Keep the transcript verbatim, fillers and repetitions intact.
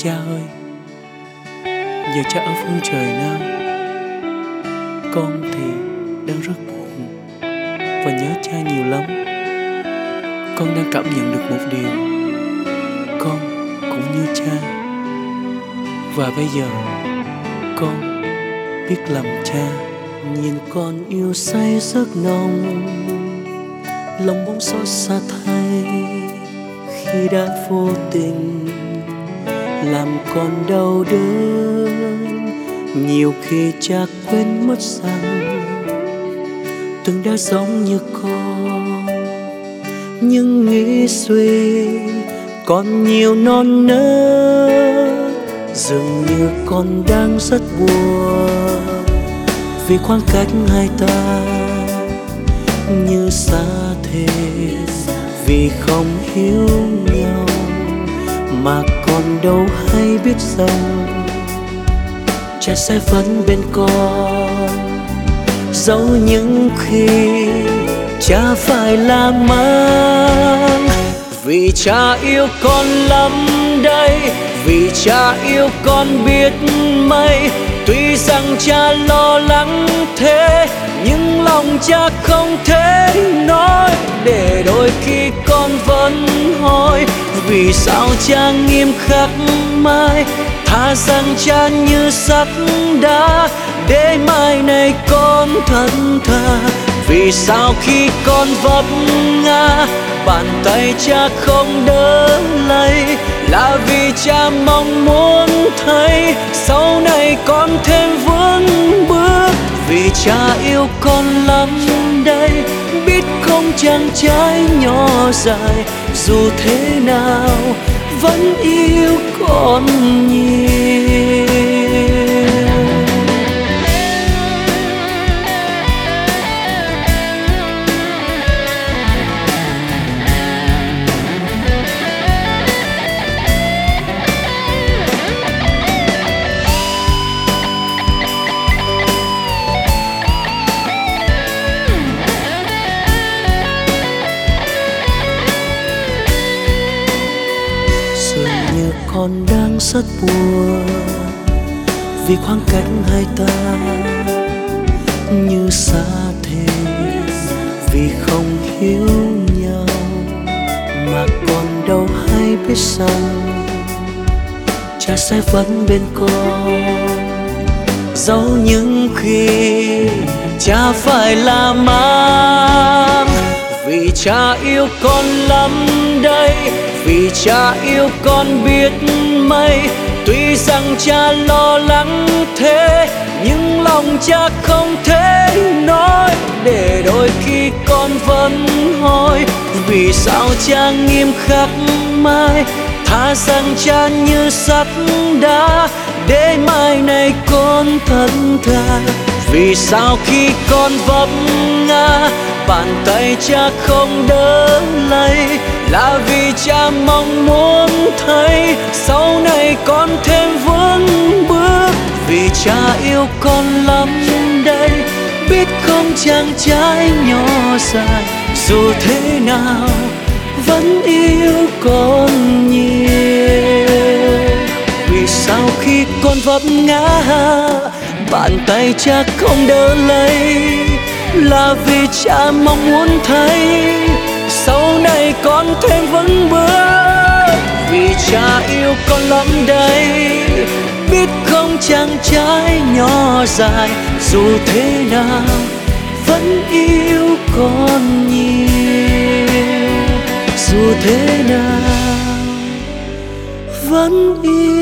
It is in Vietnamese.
Cha ơi, giờ cha ở phương trời nào? Con thì đang rất buồn và nhớ cha nhiều lắm. Con đang cảm nhận được một điều, con cũng như cha. Và bây giờ con biết làm cha. Nhìn con yêu say rất nồng, lòng bỗng xót xa thay khi đã vô tình làm con đau đớn. Nhiều khi cha quên mất rằng từng đã giống như con, nhưng nghĩ suy còn nhiều non nớt. Dường như con đang rất buồn vì khoảng cách hai ta như xa thế, vì không hiểu nhau mà còn đâu hay biết rằng cha sẽ vẫn bên con, dẫu những khi cha phải lang mang. Vì cha yêu con lắm đây, vì cha yêu con biết mấy. Tuy rằng cha lo lắng thế, nhưng lòng cha không thể nói. Để đôi khi con vẫn hỏi, vì sao cha nghiêm khắc mãi, thà rằng cha như sắt đá, để mai này con thẫn thà. Vì sao khi con vấp ngã, bàn tay cha không đỡ lấy, là vì cha mong muốn thấy sau này con thêm vững bước. Vì cha yêu con lắm đây, biết không chàng trai nhỏ dài, dù thế nào vẫn yêu con nhiều. Con đang rất buồn vì khoảng cách hai ta như xa thế, vì không hiểu nhau mà còn đâu hay biết rằng cha sẽ vẫn bên con, dẫu những khi cha phải la mắng. Vì cha yêu con lắm đây, vì cha yêu con biết mấy. Tuy rằng cha lo lắng thế, nhưng lòng cha không thể nói. Để đôi khi con vẫn hỏi, vì sao cha nghiêm khắc mãi, thà rằng cha như sắt đá, để mai này con thẫn thà. Vì sao khi con vấp ngã, bàn tay cha không đỡ lấy, là vì cha mong muốn thấy sau này con thêm vững bước. Vì cha yêu con lắm đây, biết không chàng trai nhỏ dài, dù thế nào vẫn yêu con nhiều. Vì sao khi con vấp ngã, bàn tay cha không đỡ lấy, là vì cha mong muốn thấy sau này con thêm vững bước. Vì cha yêu con lắm đây, biết không chàng trai nhỏ dài, dù thế nào vẫn yêu con nhiều, dù thế nào vẫn yêu